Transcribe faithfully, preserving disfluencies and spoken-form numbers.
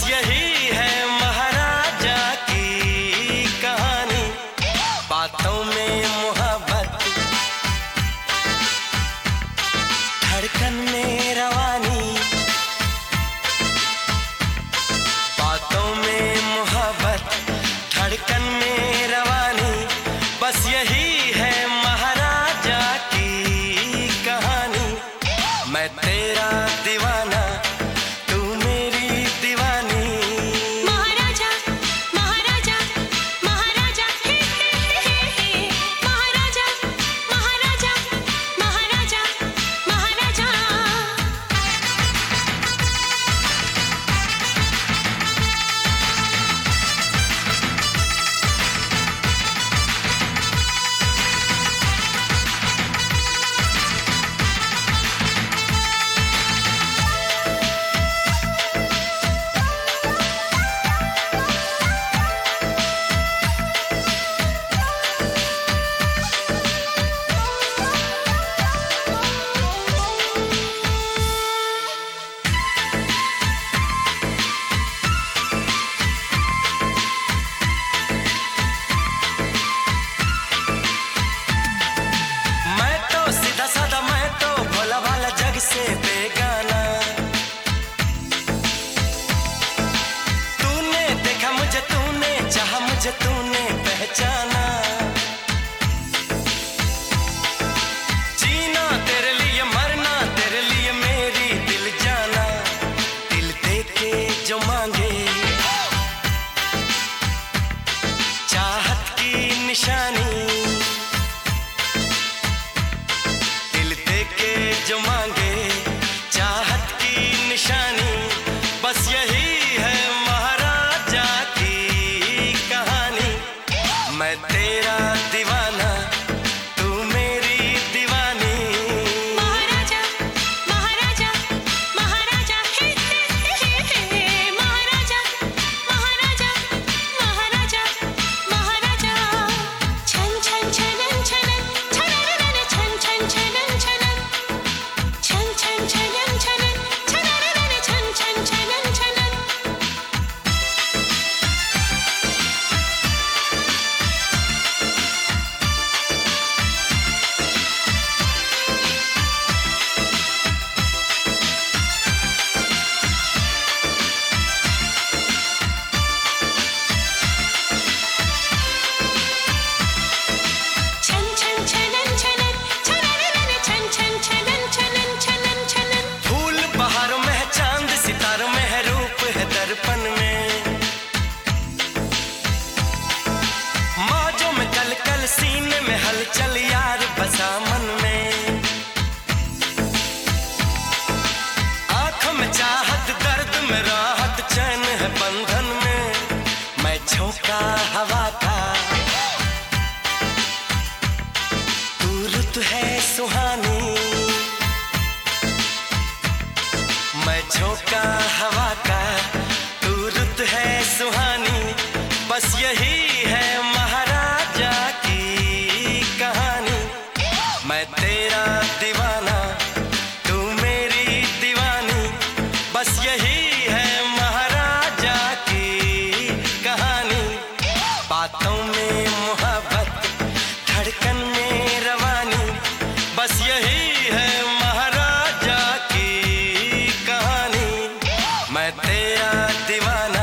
यही है महाराजा की कहानी, बातों में मोहब्बत, धड़कन में रवानी, बातों में मोहब्बत, धड़कन में रवानी, बस यही है महाराजा की कहानी। मैं तेरा दीवाना, तू मेरी दीवानी। महाराजा महाराजा महाराजा हे हे हे हे महाराजा महाराजा महाराजा महाराजा। से बेगाना तूने देखा मुझे, तूने चाहा मुझे, तूने पहचाना। जीना तेरे लिए, मरना तेरे लिए, मेरी दिल जाना। दिल दे के जो मांगे चाहत की निशानी, दिल दे के जो मांगे चाहत की निशानी, बस यही है महाराजा की कहानी। मैं तेरा दीवाना, तू मेरी दीवानी। महाराजा महाराजा महाराजा हे हे हे हे महाराजा महाराजा महाराजा महाराजा। छन छन छनन छनन छनन छन छन छनन छनन छन छन छनन छनन छनन छन छन छनन छनन। छन छन छनन छनन छनन छन छन छनन छनन छनन छनन। फूल बहारों में है, चांद सितारों में है, रूप है दर्पण में। मौजों में कल कल, सीने में हलचल, यार बसा मन में। आंखों में चाहत, दर्द में राहत, चैन है बंधन में। मैं झोंका हवा का, तू रुत है सुहानी। मैं झोंका हवा का, तू रुत है सुहानी, बस यही है महाराजा की कहानी। मैं तेरा दीवाना, तू मेरी दीवानी, बस यही है महाराजा की कहानी। बातों में मोहब्बत, धड़कन में रवानी, बस यही है महाराजा की कहानी। मैं तेरा दीवाना।